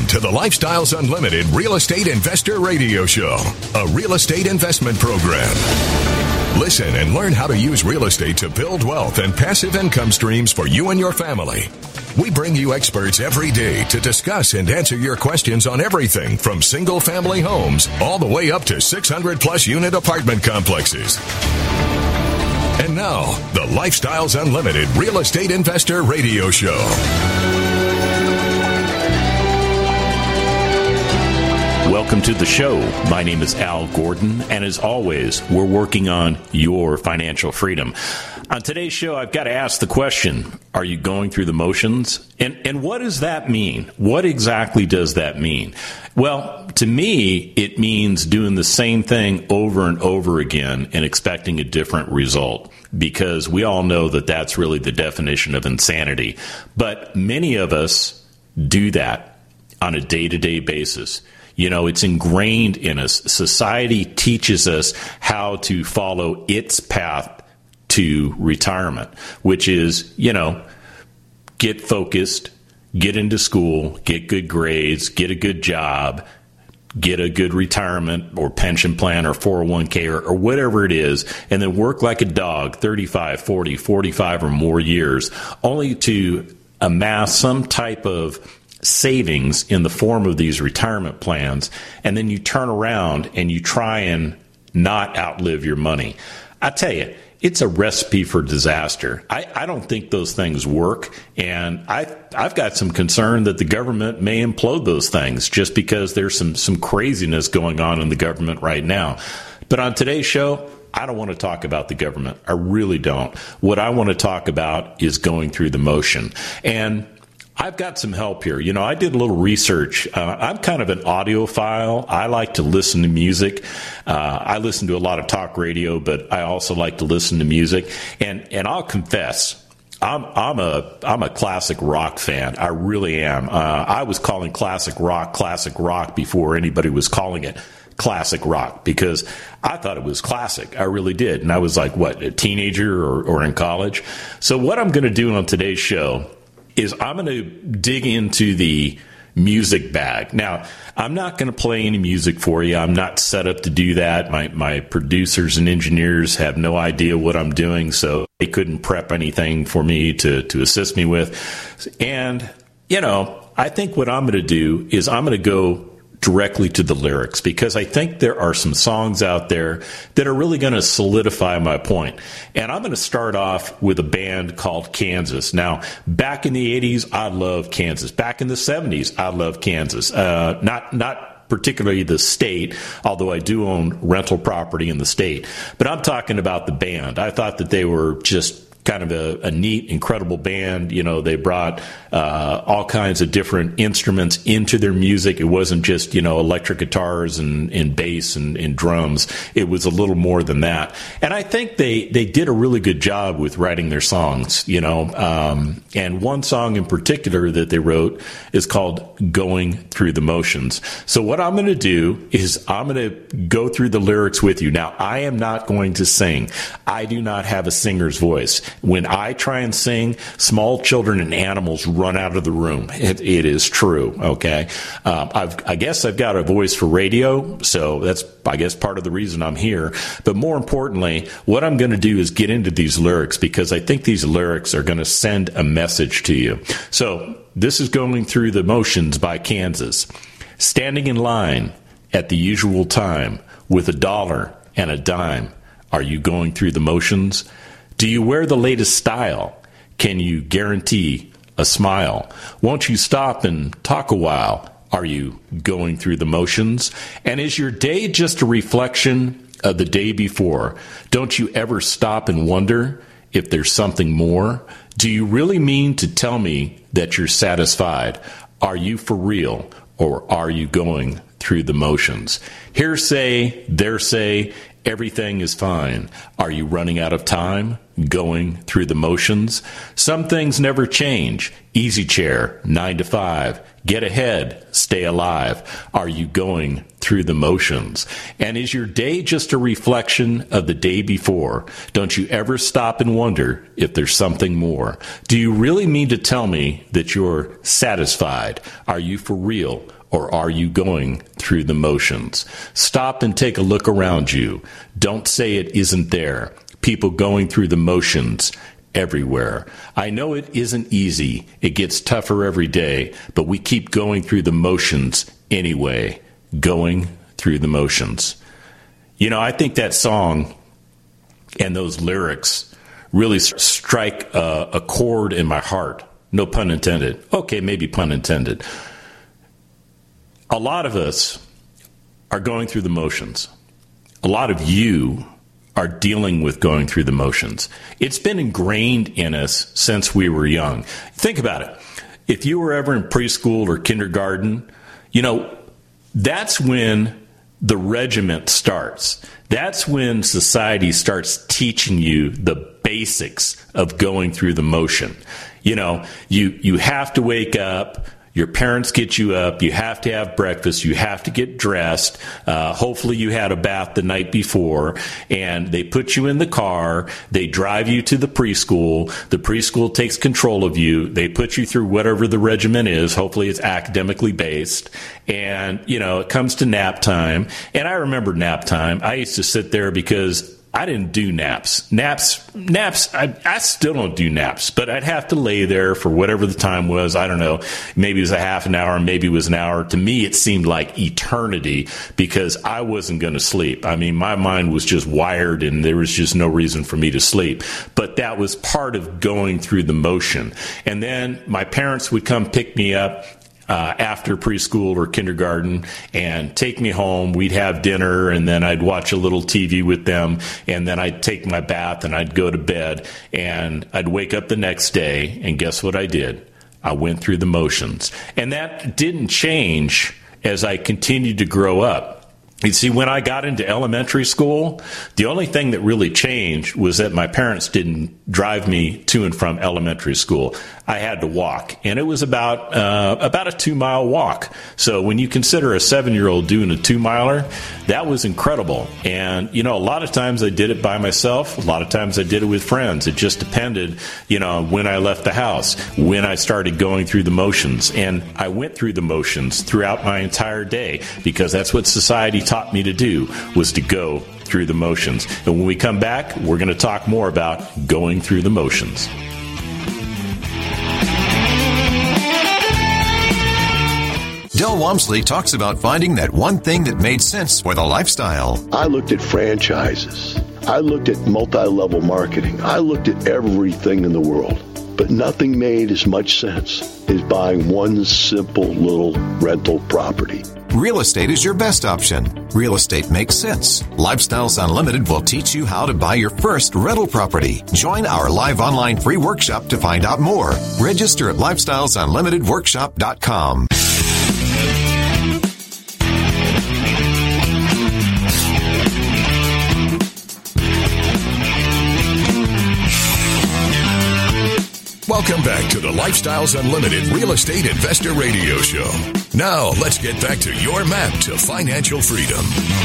Welcome to the Lifestyles Unlimited Real Estate Investor Radio Show, a real estate investment program. Listen and learn how to use real estate to build wealth and passive income streams for you and your family. We bring you experts every day to discuss and answer your questions on everything from single-family homes all the way up to 600-plus unit apartment complexes. And now, the Lifestyles Unlimited Real Estate Investor Radio Show. Welcome to the show. My name is Al Gordon, and as always, we're working on your financial freedom. On today's show, I've got to ask the question, are you going through the motions? And what does that mean? What exactly does that mean? Well, to me, it means doing the same thing over and over again and expecting a different result, because we all know that that's really the definition of insanity. But many of us do that on a day-to-day basis. You know, it's ingrained in us. Society teaches us how to follow its path to retirement, which is, you know, get focused, get into school, get good grades, get a good job, get a good retirement or pension plan or 401k or whatever it is, and then work like a dog 35, 40, 45 or more years, only to amass some type of savings in the form of these retirement plans, and then you turn around and you try and not outlive your money. I tell you, it's a recipe for disaster. I don't think those things work, and I've got some concern that the government may implode those things just because there's some craziness going on in the government right now. But on today's show, I don't want to talk about the government. I really don't. What I want to talk about is going through the motion. And I've got some help here. You know, I did a little research. I'm kind of an audiophile. I like to listen to music. I listen to a lot of talk radio, but I also like to listen to music. And I'll confess, I'm a classic rock fan. I really am. I was calling classic rock before anybody was calling it classic rock, because I thought it was classic. I really did. And I was like, what, a teenager or in college? So what I'm going to do on today's show is I'm going to dig into the music bag. Now, I'm not going to play any music for you. I'm not set up to do that. My producers and engineers have no idea what I'm doing, so they couldn't prep anything for me to assist me with. And, you know, I think what I'm going to do is I'm going to go directly to the lyrics, because I think there are some songs out there that are really going to solidify my point. And I'm going to start off with a band called Kansas. Now, back in the 80s, I loved Kansas. Back in the 70s, I loved Kansas. Not particularly the state, although I do own rental property in the state. But I'm talking about the band. I thought that they were just kind of a neat, incredible band. You know, they brought all kinds of different instruments into their music. It wasn't just, you know, electric guitars and bass and drums. It was a little more than that. And I think they did a really good job with writing their songs, you know. And one song in particular that they wrote is called Going Through the Motions. So what I'm going to do is I'm going to go through the lyrics with you. Now, I am not going to sing. I do not have a singer's voice. When I try and sing, small children and animals run out of the room. It is true, okay? I guess I've got a voice for radio, so that's, I guess, part of the reason I'm here. But more importantly, what I'm going to do is get into these lyrics, because I think these lyrics are going to send a message to you. So this is Going Through the Motions by Kansas. Standing in line at the usual time with $1 and a dime. Are you going through the motions? Do you wear the latest style? Can you guarantee a smile? Won't you stop and talk a while? Are you going through the motions? And is your day just a reflection of the day before? Don't you ever stop and wonder if there's something more? Do you really mean to tell me that you're satisfied? Are you for real, or are you going through the motions? Hearsay, there say, everything is fine. Are you running out of time? Going through the motions? Some things never change. Easy chair, 9 to 5. Get ahead, stay alive. Are you going through the motions? And is your day just a reflection of the day before? Don't you ever stop and wonder if there's something more? Do you really mean to tell me that you're satisfied? Are you for real, or are you going through the motions? Stop and take a look around you. Don't say it isn't there. People going through the motions everywhere. I know it isn't easy. It gets tougher every day, but we keep going through the motions anyway. Going through the motions. You know, I think that song and those lyrics really strike a chord in my heart. No pun intended. Okay, maybe pun intended. A lot of us are going through the motions. A lot of you are dealing with going through the motions. It's been ingrained in us since we were young. Think about it. If you were ever in preschool or kindergarten, you know, that's when the regiment starts. That's when society starts teaching you the basics of going through the motion. You know, you have to wake up. Your parents get you up. You have to have breakfast. You have to get dressed. Hopefully you had a bath the night before. And they put you in the car. They drive you to the preschool. The preschool takes control of you. They put you through whatever the regimen is. Hopefully it's academically based. And, you know, it comes to nap time. And I remember nap time. I used to sit there because I didn't do naps. I still don't do naps, but I'd have to lay there for whatever the time was. I don't know. Maybe it was a half an hour, maybe it was an hour. To me, it seemed like eternity because I wasn't going to sleep. I mean, my mind was just wired and there was just no reason for me to sleep. But that was part of going through the motion. And then my parents would come pick me up after preschool or kindergarten and take me home. We'd have dinner and then I'd watch a little TV with them and then I'd take my bath and I'd go to bed and I'd wake up the next day and guess what I did? I went through the motions. And that didn't change as I continued to grow up. You see, when I got into elementary school, the only thing that really changed was that my parents didn't drive me to and from elementary school. I had to walk, and it was about a 2-mile walk. So when you consider a 7-year-old doing a 2-miler, that was incredible. And, you know, a lot of times I did it by myself. A lot of times I did it with friends. It just depended, you know, when I left the house, when I started going through the motions. And I went through the motions throughout my entire day because that's what society taught me to do, was to go through the motions. And when we come back, we're going to talk more about going through the motions. Del Walmsley talks about finding that one thing that made sense for the lifestyle. I looked at franchises. I looked at multi-level marketing. I looked at everything in the world. But nothing made as much sense as buying one simple little rental property. Real estate is your best option. Real estate makes sense. Lifestyles Unlimited will teach you how to buy your first rental property. Join our live online free workshop to find out more. Register at lifestylesunlimitedworkshop.com. Welcome back to the Lifestyles Unlimited Real Estate Investor Radio Show. Now, let's get back to your map to financial freedom.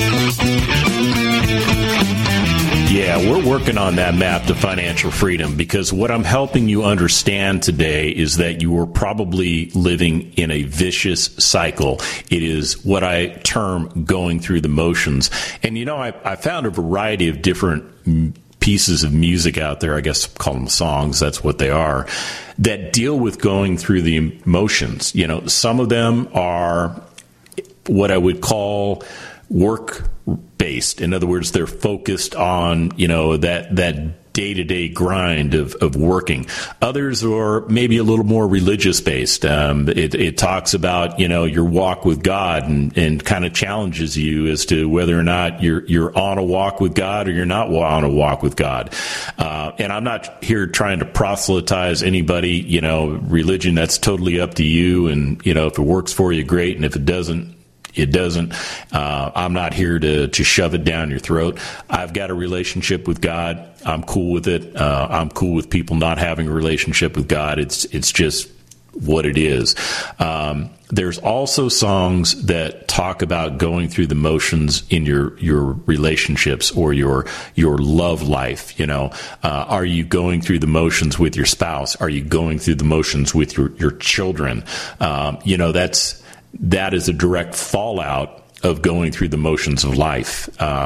Yeah, we're working on that map to financial freedom because what I'm helping you understand today is that you are probably living in a vicious cycle. It is what I term going through the motions. And, you know, I found a variety of different pieces of music out there, I guess call them songs, that's what they are, that deal with going through the emotions. You know, some of them are what I would call work-based. In other words, they're focused on, you know, that day-to-day grind of working. Others are maybe a little more religious-based. It talks about, you know, your walk with God and kind of challenges you as to whether or not you're on a walk with God or you're not on a walk with God. And I'm not here trying to proselytize anybody. You know, religion, that's totally up to you. And, you know, if it works for you, great. And if it doesn't, it doesn't. I'm not here to shove it down your throat. I've got a relationship with God. I'm cool with it. I'm cool with people not having a relationship with God. It's just what it is. There's also songs that talk about going through the motions in your relationships or your love life. You know, are you going through the motions with your spouse? Are you going through the motions with your children? You know, that is a direct fallout of going through the motions of life.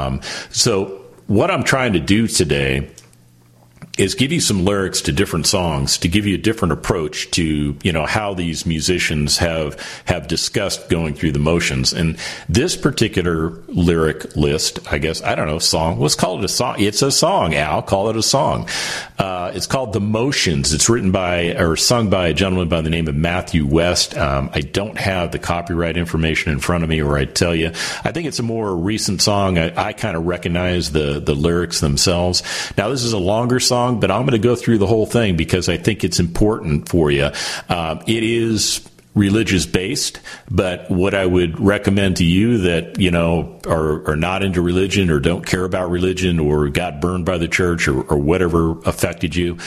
So what I'm trying to do today is give you some lyrics to different songs to give you a different approach to, how these musicians have discussed going through the motions. And this particular lyric list, song, let's call it a song. It's a song, Al, call it a song. It's called The Motions. It's sung by a gentleman by the name of Matthew West. I don't have the copyright information in front of me, or I'd tell you. I think it's a more recent song. I kind of recognize the lyrics themselves. Now, this is a longer song, but I'm going to go through the whole thing because I think it's important for you. It is religious based, but what I would recommend to you that, are not into religion or don't care about religion or got burned by the church or whatever affected you,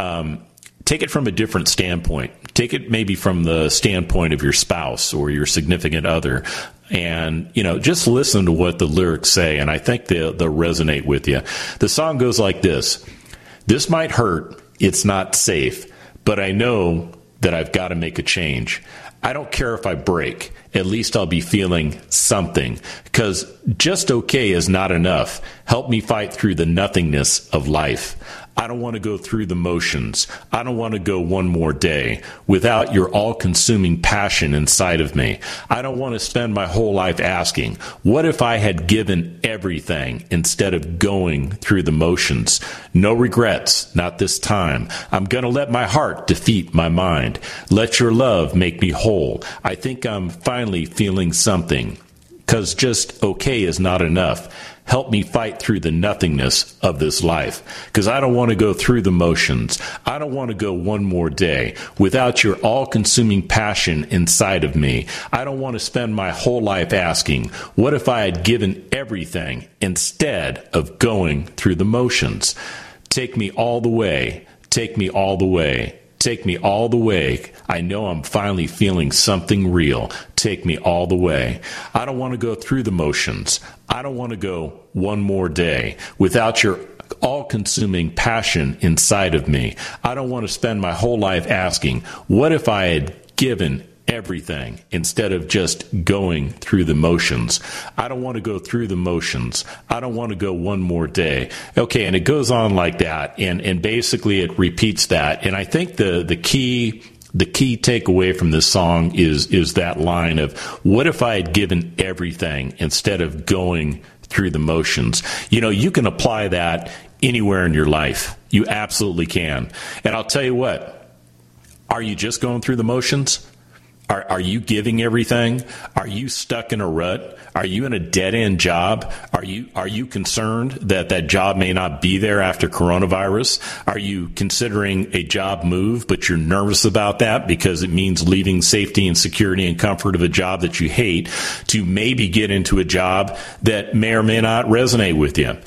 take it from a different standpoint. Take it maybe from the standpoint of your spouse or your significant other. And, just listen to what the lyrics say, and I think they'll resonate with you. The song goes like this. This might hurt, it's not safe, but I know that I've got to make a change. I don't care if I break, at least I'll be feeling something, because just okay is not enough. Help me fight through the nothingness of life. I don't want to go through the motions. I don't want to go one more day without your all-consuming passion inside of me. I don't want to spend my whole life asking, what if I had given everything instead of going through the motions? No regrets, not this time. I'm going to let my heart defeat my mind. Let your love make me whole. I think I'm finally feeling something, 'cause just okay is not enough. Help me fight through the nothingness of this life, because I don't want to go through the motions. I don't want to go one more day without your all-consuming passion inside of me. I don't want to spend my whole life asking, what if I had given everything instead of going through the motions? Take me all the way. Take me all the way. Take me all the way. I know I'm finally feeling something real. Take me all the way. I don't want to go through the motions. I don't want to go one more day without your all-consuming passion inside of me. I don't want to spend my whole life asking, what if I had given everything instead of just going through the motions? I don't want to go through the motions. I don't want to go one more day. Okay, and it goes on like that, and basically it repeats that. And I think the key takeaway from this song is that line of, what if I had given everything instead of going through the motions? You can apply that anywhere in your life. You absolutely can. And I'll tell you what, are you just going through the motions? Are you giving everything? Are you stuck in a rut? Are you in a dead-end job? Are you concerned that job may not be there after coronavirus? Are you considering a job move, but you're nervous about that because it means leaving safety and security and comfort of a job that you hate to maybe get into a job that may or may not resonate with you?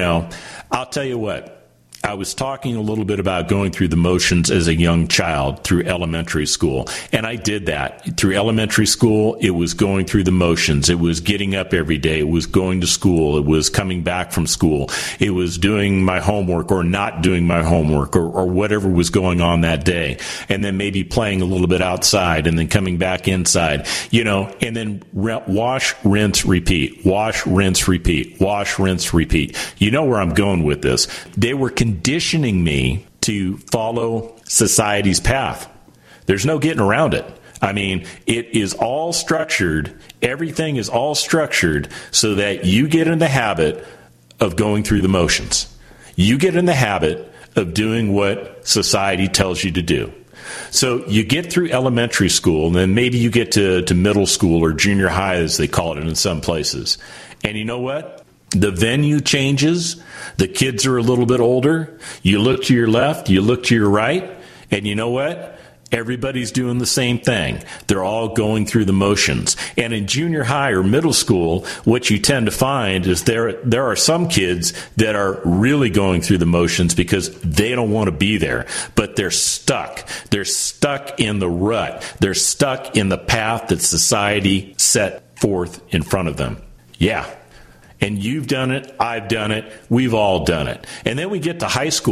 I'll tell you what. I was talking a little bit about going through the motions as a young child through elementary school, and I did that. Through elementary school, it was going through the motions. It was getting up every day. It was going to school. It was coming back from school. It was doing my homework or not doing my homework or whatever was going on that day, and then maybe playing a little bit outside and then coming back inside, and then wash, rinse, repeat, wash, rinse, repeat, wash, rinse, repeat. You know where I'm going with this. They were conditioning me to follow society's path. There's no getting around it. I mean, it is all structured. Everything is all structured so that you get in the habit of going through the motions. You get in the habit of doing what society tells you to do. So you get through elementary school, and then maybe you get to middle school or junior high, as they call it in some places. And you know what? The venue changes. The kids are a little bit older. You look to your left, you look to your right, and you know what? Everybody's doing the same thing. They're all going through the motions. And in junior high or middle school, what you tend to find is there are some kids that are really going through the motions because they don't want to be there, but they're stuck. They're stuck in the rut. They're stuck in the path that society set forth in front of them. Yeah. And you've done it, I've done it, we've all done it. And then we get to high school.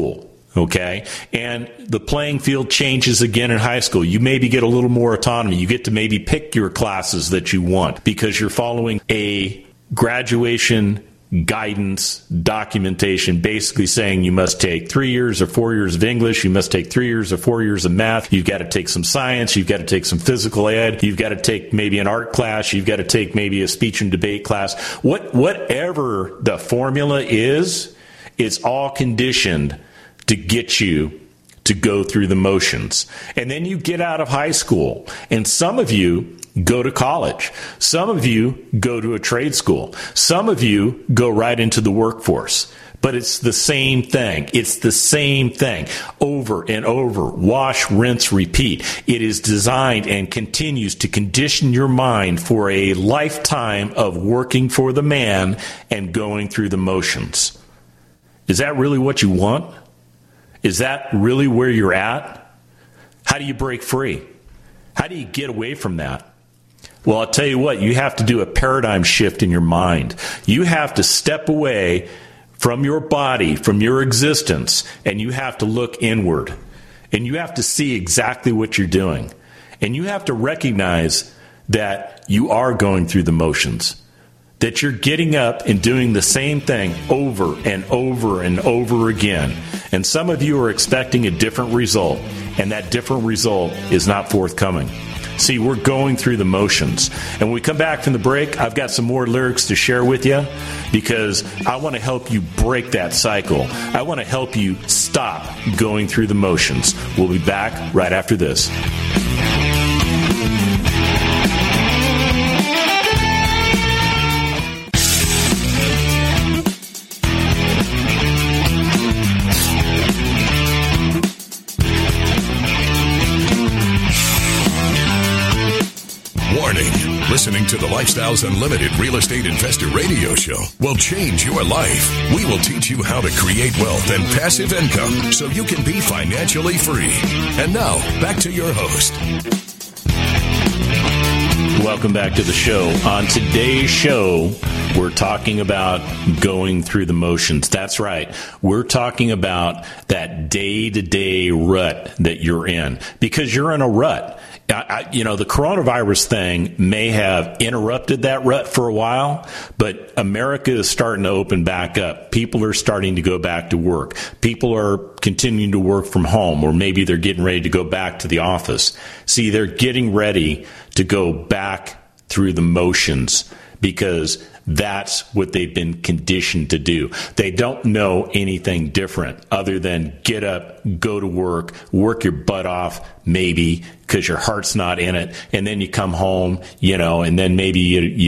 Okay. And the playing field changes again in high school. You maybe get a little more autonomy. You get to maybe pick your classes that you want because you're following a graduation guidance documentation basically saying you must take 3 years or 4 years of English, you must take 3 years or 4 years of math, you've got to take some science, you've got to take some physical ed, you've got to take maybe an art class, you've got to take maybe a speech and debate class. Whatever the formula is, it's all conditioned to get you to go through the motions. And then you get out of high school, and some of you go to college. Some of you go to a trade school. Some of you go right into the workforce. But it's the same thing. It's the same thing over and over. Wash, rinse, repeat. It is designed and continues to condition your mind for a lifetime of working for the man and going through the motions. Is that really what you want? Is that really where you're at? How do you break free? How do you get away from that? Well, I'll tell you what, you have to do a paradigm shift in your mind. You have to step away from your body, from your existence, and you have to look inward. And you have to see exactly what you're doing. And you have to recognize that you are going through the motions, that you're getting up and doing the same thing over and over and over again. And some of you are expecting a different result, and that different result is not forthcoming. See, we're going through the motions. And when we come back from the break, I've got some more lyrics to share with you because I want to help you break that cycle. I want to help you stop going through the motions. We'll be back right after this. Listening to the Lifestyles Unlimited Real Estate Investor Radio Show will change your life. We will teach you how to create wealth and passive income so you can be financially free. And now, back to your host. Welcome back to the show. On today's show, we're talking about going through the motions. That's right. We're talking about that day-to-day rut that you're in because you're in a rut. The coronavirus thing may have interrupted that rut for a while, but America is starting to open back up. People are starting to go back to work. People are continuing to work from home, or maybe they're getting ready to go back to the office. See, they're getting ready to go back through the motions because that's what they've been conditioned to do. They don't know anything different other than get up, go to work your butt off, maybe, because your heart's not in it, and then you come home, and then maybe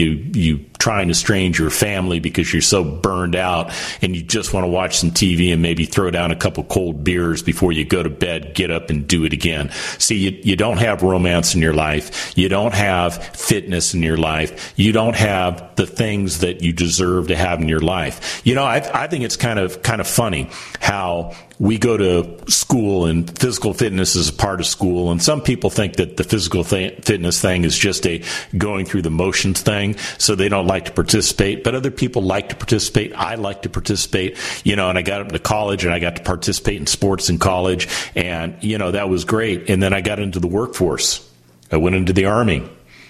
you try and estrange your family because you're so burned out and you just want to watch some TV and maybe throw down a couple cold beers before you go to bed, get up and do it again. See, you don't have romance in your life. You don't have fitness in your life. You don't have the things that you deserve to have in your life. I think it's kind of funny how we go to school and physical fitness is a part of school. And some people think that the physical fitness thing is just a going through the motions thing. So they don't like to participate, but other people like to participate. I like to participate, and I got into college and I got to participate in sports in college. And, that was great. And then I got into the workforce. I went into the Army.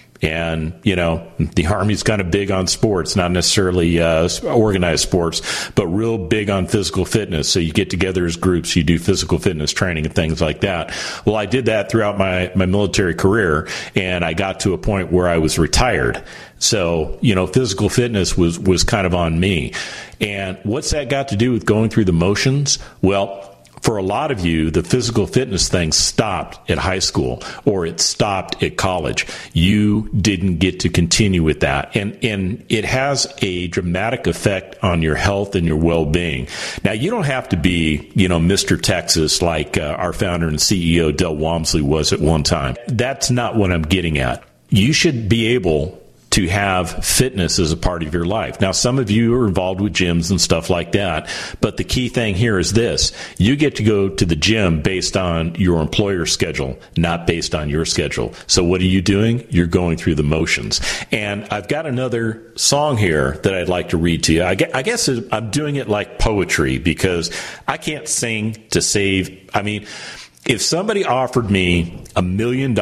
And, the Army's kind of big on sports, not necessarily organized sports, but real big on physical fitness. So you get together as groups, you do physical fitness training and things like that. Well, I did that throughout my military career, and I got to a point where I was retired. So, physical fitness was kind of on me. And what's that got to do with going through the motions? Well, for a lot of you, the physical fitness thing stopped at high school or it stopped at college. You didn't get to continue with that. And it has a dramatic effect on your health and your well-being. Now, you don't have to be, Mr. Texas like our founder and CEO, Del Walmsley, was at one time. That's not what I'm getting at. You should be able to have fitness as a part of your life. Now, some of you are involved with gyms and stuff like that, but the key thing here is this. You get to go to the gym based on your employer's schedule, not based on your schedule. So what are you doing? You're going through the motions. And I've got another song here that I'd like to read to you. I guess I'm doing it like poetry because I can't sing to save. I mean, if somebody offered me $1 million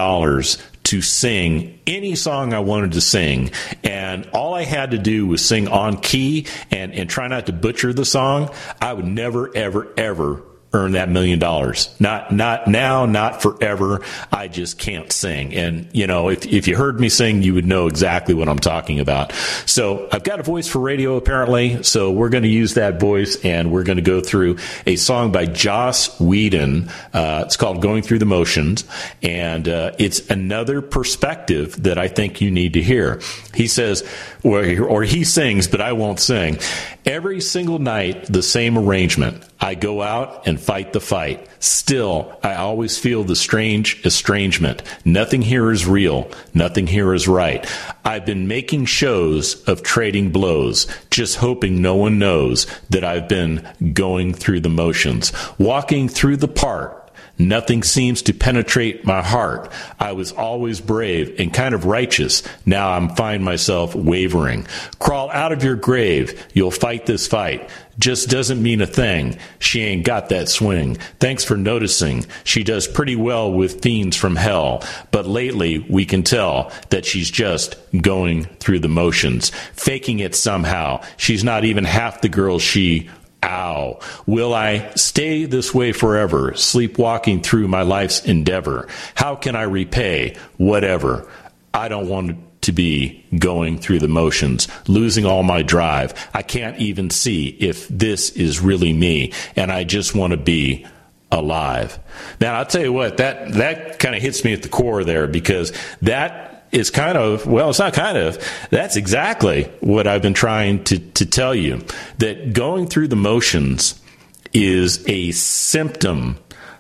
to sing any song I wanted to sing, and all I had to do was sing on key and try not to butcher the song, I would never, ever, ever earn that $1 million. Not now, not forever. I just can't sing. And, you know, if you heard me sing, you would know exactly what I'm talking about. So I've got a voice for radio, apparently. So we're going to use that voice, and we're going to go through a song by Joss Whedon. It's called Going Through the Motions. And it's another perspective that I think you need to hear. He says, or he sings, but I won't sing. Every single night, the same arrangement. I go out and fight the fight. Still, I always feel the strange estrangement. Nothing here is real. Nothing here is right. I've been making shows of trading blows, just hoping no one knows that I've been going through the motions, walking through the park. Nothing seems to penetrate my heart. I was always brave and kind of righteous. Now I find myself wavering. Crawl out of your grave. You'll fight this fight. Just doesn't mean a thing. She ain't got that swing. Thanks for noticing. She does pretty well with fiends from hell. But lately, we can tell that she's just going through the motions, faking it somehow. She's not even half the girl she... Ow. Will I stay this way forever, sleepwalking through my life's endeavor? How can I repay whatever? I don't want to be going through the motions, losing all my drive. I can't even see if this is really me, and I just want to be alive. Now, I'll tell you what, that kind of hits me at the core there, because that is kind of, well, it's not kind of, that's exactly what I've been trying to tell you, that going through the motions is a symptom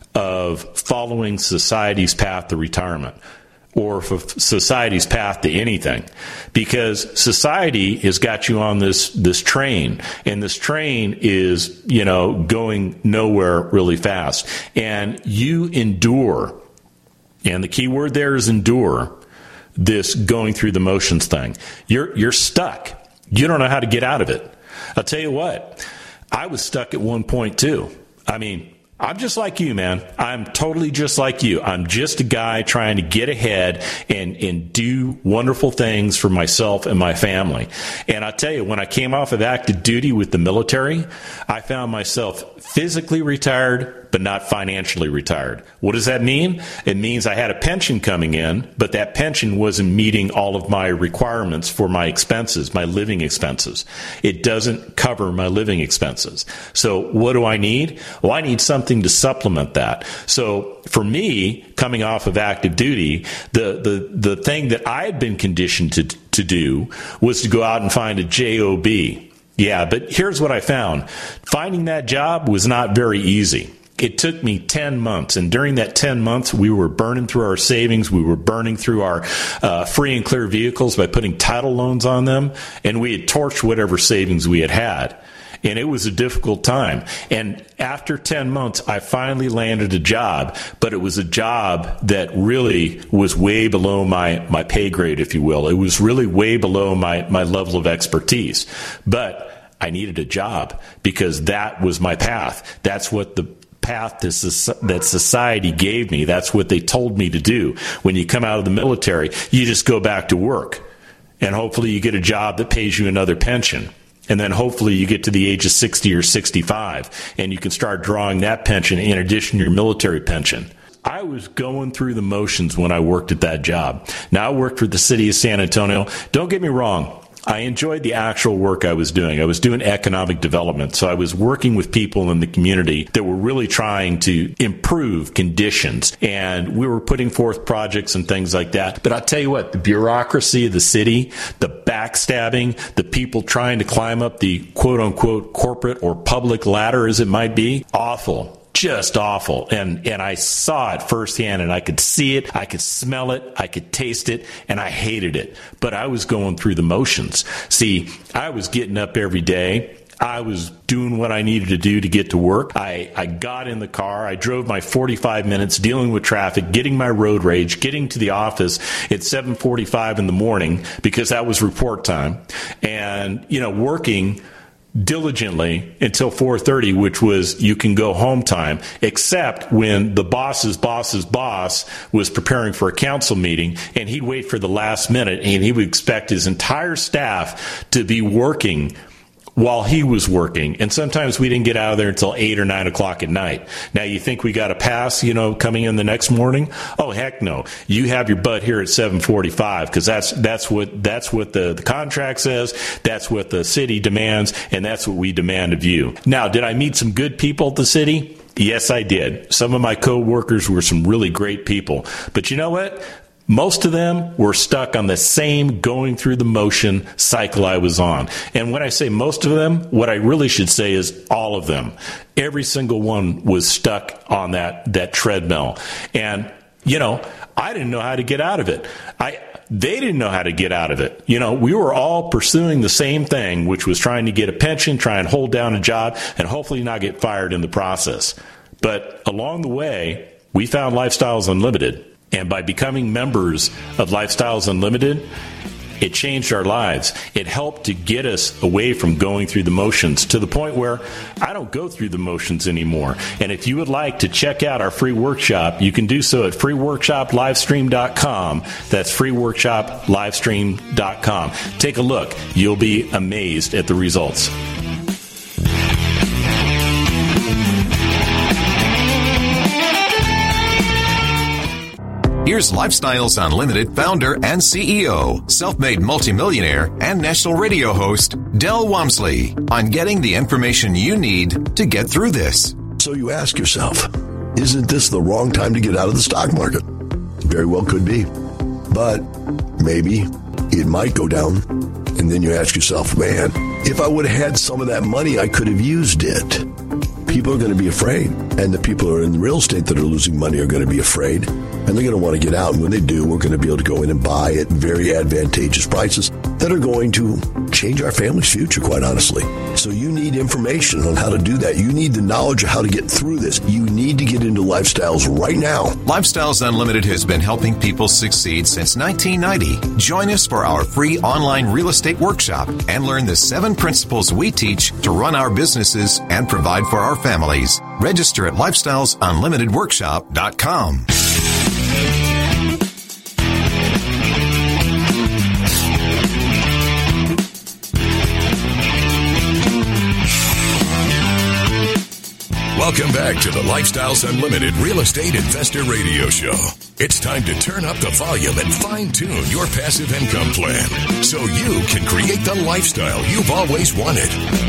of following society's path to retirement, or for society's path to anything, because society has got you on this train, and this train is, you know, going nowhere really fast, and you endure, and the key word there is endure, this going through the motions thing. You're stuck. You don't know how to get out of it. I'll tell you what, I was stuck at one point too. I mean, I'm just like you, man. I'm totally just like you. I'm just a guy trying to get ahead and do wonderful things for myself and my family. And I tell you, when I came off of active duty with the military, I found myself physically retired, but not financially retired. What does that mean? It means I had a pension coming in, but that pension wasn't meeting all of my requirements for my expenses, my living expenses. It doesn't cover my living expenses. So what do I need? Well, I need something to supplement that. So for me, coming off of active duty, the thing that I had been conditioned to do was to go out and find a job. Yeah, but here's what I found. Finding that job was not very easy. It took me 10 months, and during that 10 months, we were burning through our savings. We were burning through our free and clear vehicles by putting title loans on them, and we had torched whatever savings we had. And it was a difficult time. And after 10 months, I finally landed a job, but it was a job that really was way below my pay grade, if you will. It was really way below my level of expertise. But I needed a job because that was my path. That's what the path that society gave me. That's what they told me to do. When you come out of the military, you just go back to work. And hopefully you get a job that pays you another pension. And then hopefully you get to the age of 60 or 65, and you can start drawing that pension in addition to your military pension. I was going through the motions when I worked at that job. Now, I worked for the city of San Antonio. Don't get me wrong. I enjoyed the actual work I was doing. I was doing economic development, so I was working with people in the community that were really trying to improve conditions, and we were putting forth projects and things like that. But I'll tell you what, the bureaucracy of the city, the backstabbing, the people trying to climb up the quote-unquote corporate or public ladder, as it might be, awful. just awful. And I saw it firsthand, and I could see it, I could smell it, I could taste it, and I hated it. But I was going through the motions. See, I was getting up every day. I was doing what I needed to do to get to work. I got in the car. I drove my 45 minutes dealing with traffic, getting my road rage, getting to the office at 7:45 in the morning because that was report time, and, working diligently until 4:30, which was you can go home time, except when the boss's boss was preparing for a council meeting, and he'd wait for the last minute, and he would expect his entire staff to be working while he was working. And sometimes we didn't get out of there until 8 or 9 o'clock at night. Now, you think we got a pass, coming in the next morning? Oh, heck no. You have your butt here at 7:45 because that's what the contract says. That's what the city demands, and that's what we demand of you. Now, did I meet some good people at the city? Yes, I did. Some of my co-workers were some really great people. But you know what? Most of them were stuck on the same going through the motion cycle I was on. And when I say most of them, what I really should say is all of them. Every single one was stuck on that treadmill. And, I didn't know how to get out of it. They didn't know how to get out of it. We were all pursuing the same thing, which was trying to get a pension, try and hold down a job, and hopefully not get fired in the process. But along the way, we found Lifestyles Unlimited. And by becoming members of Lifestyles Unlimited, it changed our lives. It helped to get us away from going through the motions to the point where I don't go through the motions anymore. And if you would like to check out our free workshop, you can do so at freeworkshoplivestream.com. That's freeworkshoplivestream.com. Take a look. You'll be amazed at the results. Here's Lifestyles Unlimited founder and CEO, self-made multimillionaire, and national radio host, Del Walmsley, on getting the information you need to get through this. So you ask yourself, isn't this the wrong time to get out of the stock market? Very well could be. But maybe it might go down. And then you ask yourself, man, if I would have had some of that money, I could have used it. People are going to be afraid. And the people who are in real estate that are losing money are going to be afraid. And they're going to want to get out. And when they do, we're going to be able to go in and buy at very advantageous prices that are going to change our family's future, quite honestly. So you need information on how to do that. You need the knowledge of how to get through this. You need to get into Lifestyles right now. Lifestyles Unlimited has been helping people succeed since 1990. Join us for our free online real estate workshop and learn the 7 principles we teach to run our businesses and provide for our families. Register at lifestylesunlimitedworkshop.com. Welcome back to the Lifestyles Unlimited Real Estate Investor Radio Show. It's time to turn up the volume and fine-tune your passive income plan so you can create the lifestyle you've always wanted.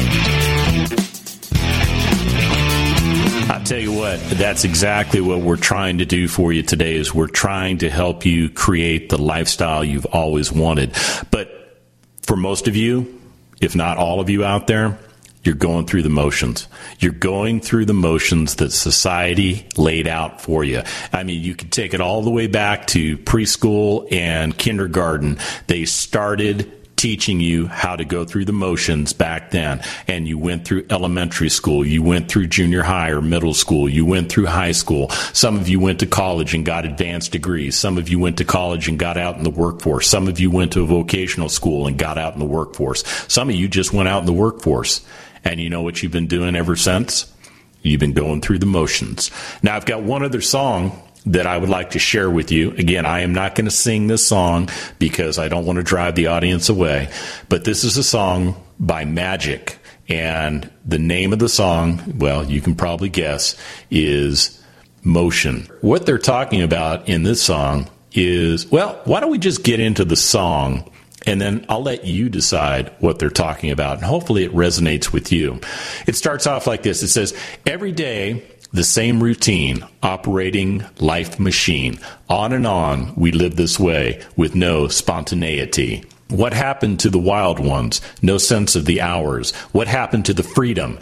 I'll tell you what, that's exactly what we're trying to do for you today is we're trying to help you create the lifestyle you've always wanted. But for most of you, if not all of you out there, you're going through the motions. You're going through the motions that society laid out for you. I mean, you could take it all the way back to preschool and kindergarten. They started teaching you how to go through the motions back then. And you went through elementary school. You went through junior high or middle school. You went through high school. Some of you went to college and got advanced degrees. Some of you went to college and got out in the workforce. Some of you went to a vocational school and got out in the workforce. Some of you just went out in the workforce. And you know what you've been doing ever since? You've been going through the motions. Now, I've got one other song that I would like to share with you. Again, I am not going to sing this song because I don't want to drive the audience away. But this is a song by Magic. And the name of the song, well, you can probably guess, is Motion. What they're talking about in this song is, well, why don't we just get into the song? And then I'll let you decide what they're talking about. And hopefully it resonates with you. It starts off like this. It says, every day, the same routine, operating life machine. On and on, we live this way with no spontaneity. What happened to the wild ones? No sense of the hours. What happened to the freedom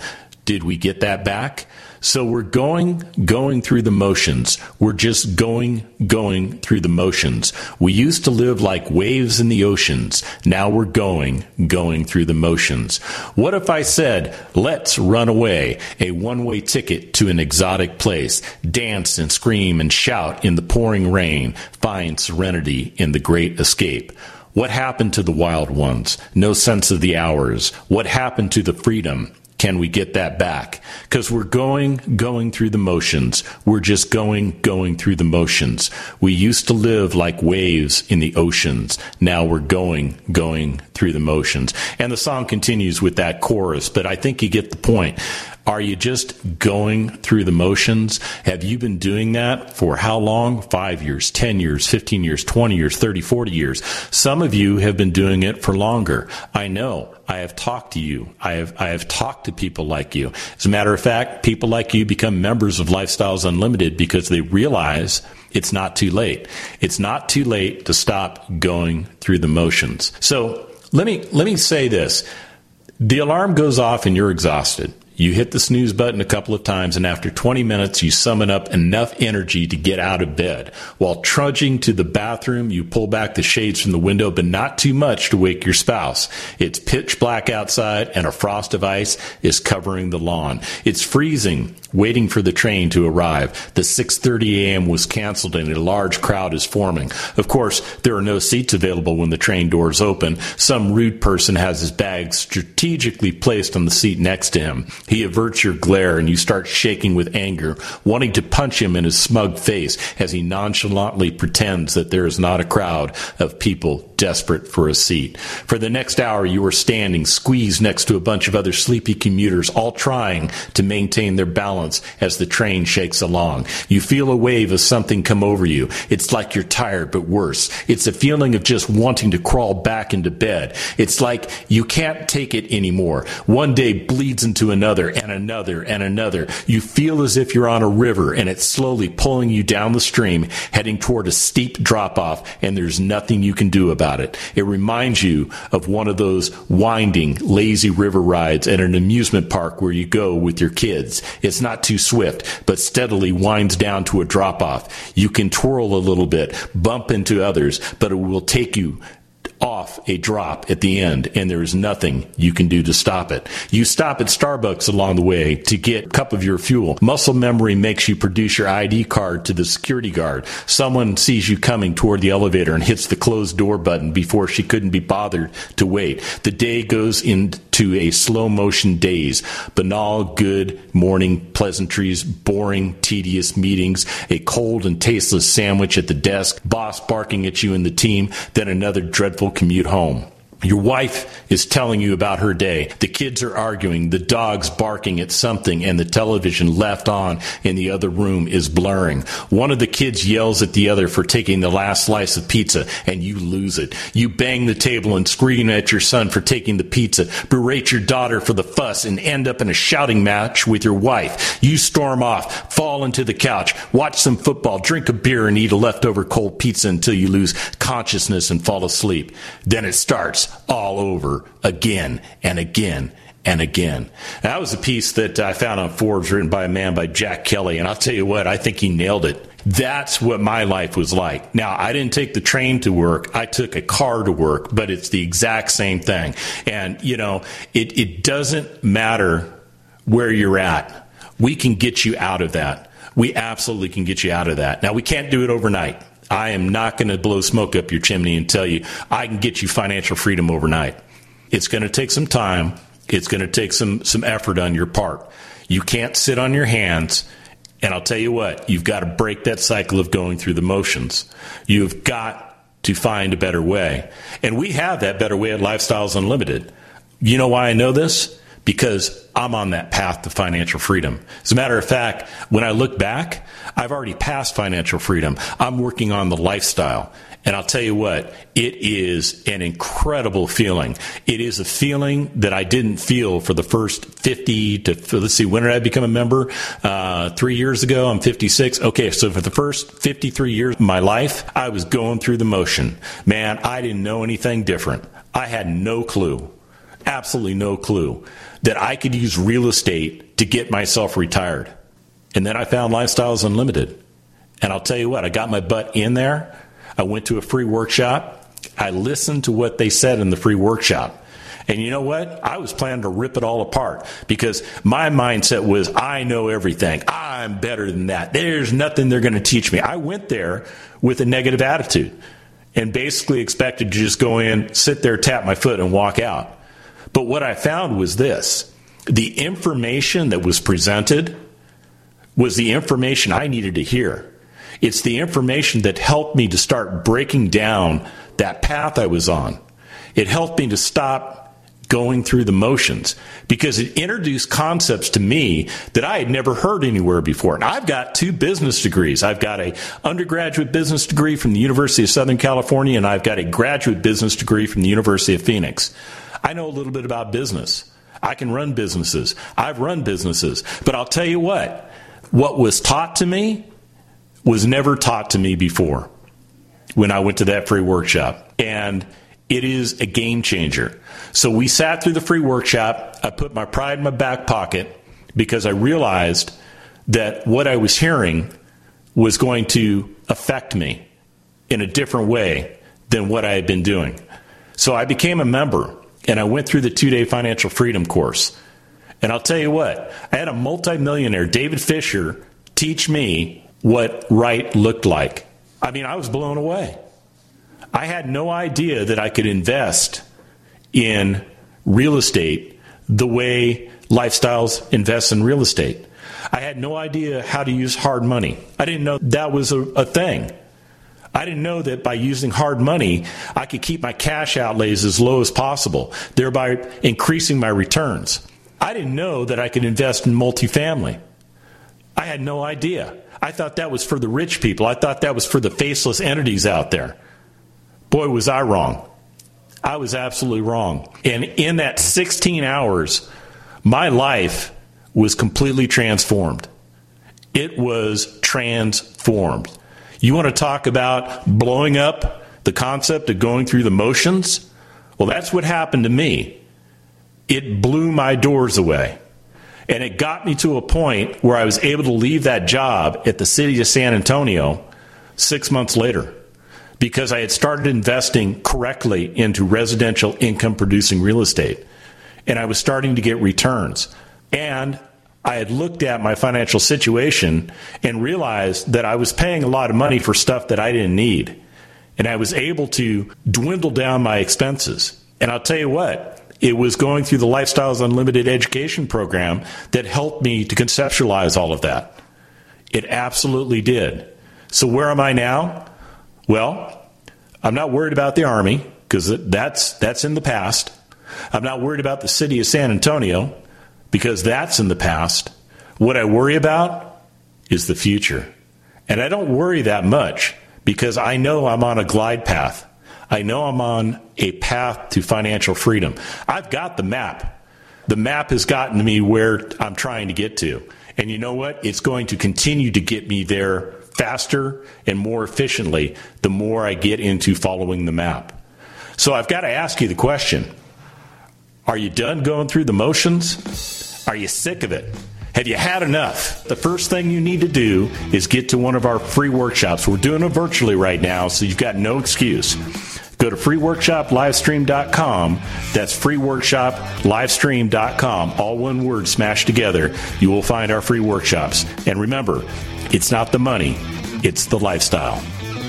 Did we get that back? So we're going through the motions. We're just going through the motions. We used to live like waves in the oceans. Now we're going through the motions. What if I said, let's run away, a one-way ticket to an exotic place, dance and scream and shout in the pouring rain, find serenity in the great escape? What happened to the wild ones? No sense of the hours. What happened to the freedom? Can we get that back? Because we're going through the motions. We're just going through the motions. We used to live like waves in the oceans. Now we're going through the motions. And the song continues with that chorus, but I think you get the point. Are you just going through the motions? Have you been doing that for how long? 5 years, 10 years, 15 years, 20 years, 30, 40 years. Some of you have been doing it for longer. I know. I have talked to you. I have talked to people like you. As a matter of fact, people like you become members of Lifestyles Unlimited because they realize it's not too late. It's not too late to stop going through the motions. So let me say this. The alarm goes off and you're exhausted. You hit the snooze button a couple of times, and after 20 minutes, you summon up enough energy to get out of bed. While trudging to the bathroom, you pull back the shades from the window, but not too much to wake your spouse. It's pitch black outside, and a frost of ice is covering the lawn. It's freezing, waiting for the train to arrive. The 6:30 a.m. was canceled, and a large crowd is forming. Of course, there are no seats available when the train doors open. Some rude person has his bag strategically placed on the seat next to him. He averts your glare, and you start shaking with anger, wanting to punch him in his smug face as he nonchalantly pretends that there is not a crowd of people desperate for a seat. For the next hour, you are standing, squeezed next to a bunch of other sleepy commuters, all trying to maintain their balance as the train shakes along. You feel a wave of something come over you. It's like you're tired, but worse. It's a feeling of just wanting to crawl back into bed. It's like you can't take it anymore. One day bleeds into another and another and another. You feel as if you're on a river and it's slowly pulling you down the stream, heading toward a steep drop-off, and there's nothing you can do about it. It reminds you of one of those winding, lazy river rides at an amusement park where you go with your kids. It's not too swift, but steadily winds down to a drop-off. You can twirl a little bit, bump into others, but it will take you off a drop at the end, and there is nothing you can do to stop it. You stop at Starbucks along the way to get a cup of your fuel. Muscle memory makes you produce your ID card to the security guard. Someone sees you coming toward the elevator and hits the closed door button before she couldn't be bothered to wait. The day goes into a slow motion daze. Banal, good morning pleasantries, boring, tedious meetings, a cold and tasteless sandwich at the desk, boss barking at you and the team, then another dreadful commute home. Your wife is telling you about her day. The kids are arguing, the dog's barking at something, and the television left on in the other room is blurring. One of the kids yells at the other for taking the last slice of pizza, and you lose it. You bang the table and scream at your son for taking the pizza, berate your daughter for the fuss, and end up in a shouting match with your wife. You storm off, fall into the couch, watch some football, drink a beer, and eat a leftover cold pizza until you lose consciousness and fall asleep. Then it starts all over again and again and again. That was a piece that I found on Forbes, written by a man by Jack Kelly, and I'll tell you what, I think he nailed it. That's what my life was like. Now, I didn't take the train to work. I took a car to work, but it's the exact same thing. And, you know, it doesn't matter where you're at. We can get you out of that. We absolutely can get you out of that. Now, we can't do it overnight. I am not going to blow smoke up your chimney and tell you I can get you financial freedom overnight. It's going to take some time. It's going to take some effort on your part. You can't sit on your hands. And I'll tell you what, you've got to break that cycle of going through the motions. You've got to find a better way. And we have that better way at Lifestyles Unlimited. You know why I know this? Because I'm on that path to financial freedom. As a matter of fact, when I look back, I've already passed financial freedom. I'm working on the lifestyle. And I'll tell you what, it is an incredible feeling. It is a feeling that I didn't feel for the first 50 to, let's see, when did I become a member? 3 years ago, I'm 56. Okay, so for the first 53 years of my life, I was going through the motion. Man, I didn't know anything different. I had no clue. absolutely no clue that I could use real estate to get myself retired. And then I found Lifestyles Unlimited. And I'll tell you what, I got my butt in there. I went to a free workshop. I listened to what they said in the free workshop. And you know what? I was planning to rip it all apart because my mindset was, I know everything. I'm better than that. There's nothing they're going to teach me. I went there with a negative attitude and basically expected to just go in, sit there, tap my foot, and walk out. But what I found was this. The information that was presented was the information I needed to hear. It's the information that helped me to start breaking down that path I was on. It helped me to stop going through the motions because it introduced concepts to me that I had never heard anywhere before. And I've got 2 business degrees. I've got an undergraduate business degree from the University of Southern California, and I've got a graduate business degree from the University of Phoenix. I know a little bit about business. I can run businesses. I've run businesses. But I'll tell you what was taught to me was never taught to me before when I went to that free workshop. And it is a game changer. So we sat through the free workshop. I put my pride in my back pocket because I realized that what I was hearing was going to affect me in a different way than what I had been doing. So I became a member, and I went through the 2-day financial freedom course. And I'll tell you what, I had a multimillionaire, David Fisher, teach me what right looked like. I mean, I was blown away. I had no idea that I could invest in real estate the way Lifestyles invests in real estate. I had no idea how to use hard money. I didn't know that was a thing. I didn't know that by using hard money, I could keep my cash outlays as low as possible, thereby increasing my returns. I didn't know that I could invest in multifamily. I had no idea. I thought that was for the rich people. I thought that was for the faceless entities out there. Boy, was I wrong. I was absolutely wrong. And in that 16 hours, my life was completely transformed. It was transformed. You want to talk about blowing up the concept of going through the motions? Well, that's what happened to me. It blew my doors away. And it got me to a point where I was able to leave that job at the city of San Antonio 6 months later, because I had started investing correctly into residential income-producing real estate. And I was starting to get returns. And I had looked at my financial situation and realized that I was paying a lot of money for stuff that I didn't need. And I was able to dwindle down my expenses. And I'll tell you what, it was going through the Lifestyles Unlimited education program that helped me to conceptualize all of that. It absolutely did. So where am I now? Well, I'm not worried about the Army because that's in the past. I'm not worried about the city of San Antonio because that's in the past. What I worry about is the future. And I don't worry that much because I know I'm on a glide path. I know I'm on a path to financial freedom. I've got the map. The map has gotten me where I'm trying to get to. And you know what? It's going to continue to get me there faster and more efficiently the more I get into following the map. So I've got to ask you the question. Are you done going through the motions? Are you sick of it? Have you had enough? The first thing you need to do is get to one of our free workshops. We're doing them virtually right now, so you've got no excuse. Go to freeworkshoplivestream.com. That's freeworkshoplivestream.com. All one word smashed together. You will find our free workshops. And remember, it's not the money, it's the lifestyle.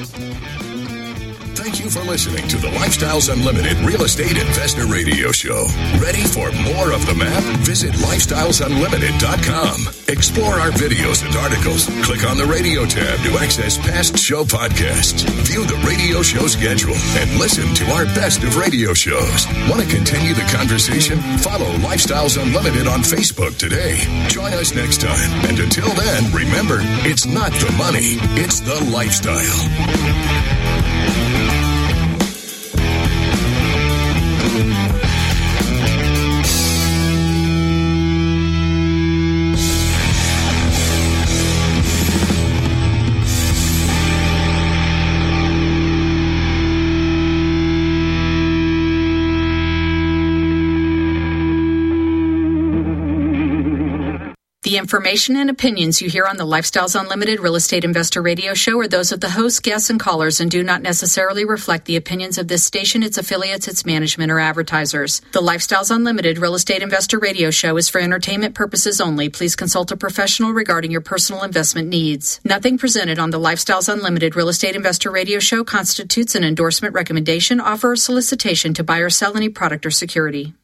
Thank you for listening to the Lifestyles Unlimited Real Estate Investor Radio Show. Ready for more of the map? Visit lifestylesunlimited.com. Explore our videos and articles. Click on the radio tab to access past show podcasts. View the radio show schedule and listen to our best of radio shows. Want to continue the conversation? Follow Lifestyles Unlimited on Facebook today. Join us next time. And until then, remember, it's not the money, it's the lifestyle. The information and opinions you hear on the Lifestyles Unlimited Real Estate Investor Radio Show are those of the hosts, guests, and callers and do not necessarily reflect the opinions of this station, its affiliates, its management, or advertisers. The Lifestyles Unlimited Real Estate Investor Radio Show is for entertainment purposes only. Please consult a professional regarding your personal investment needs. Nothing presented on the Lifestyles Unlimited Real Estate Investor Radio Show constitutes an endorsement, recommendation, offer, or solicitation to buy or sell any product or security.